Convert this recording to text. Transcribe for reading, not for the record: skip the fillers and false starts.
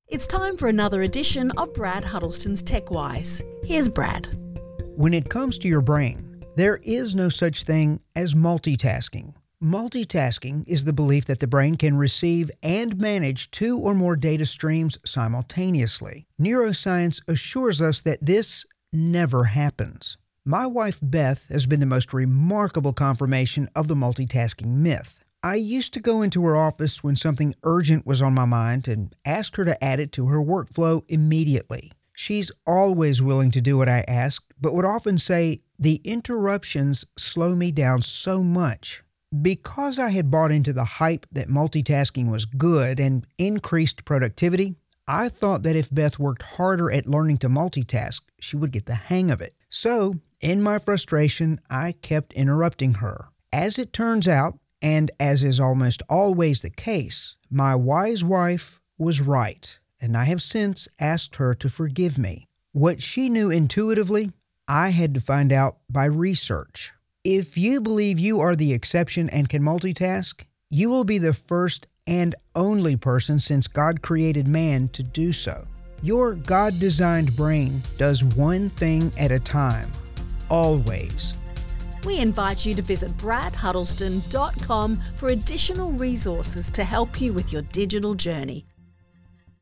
It's time for another edition of Brad Huddleston's TechWise. Here's Brad. When it comes to your brain, there is no such thing as multitasking. Multitasking is the belief that the brain can receive and manage two or more data streams simultaneously. Neuroscience assures us that this never happens. My wife Beth has been the most remarkable confirmation of the multitasking myth. I used to go into her office when something urgent was on my mind and ask her to add it to her workflow immediately. She's always willing to do what I ask, but would often say, "The interruptions slow me down so much." Because I had bought into the hype that multitasking was good and increased productivity, I thought that if Beth worked harder at learning to multitask, she would get the hang of it. So, in my frustration, I kept interrupting her. As it turns out, and as is almost always the case, my wise wife was right, and I have since asked her to forgive me. What she knew intuitively, I had to find out by research. If you believe you are the exception and can multitask, you will be the first and only person since God created man to do so. Your God-designed brain does one thing at a time, always. We invite you to visit bradhuddleston.com for additional resources to help you with your digital journey.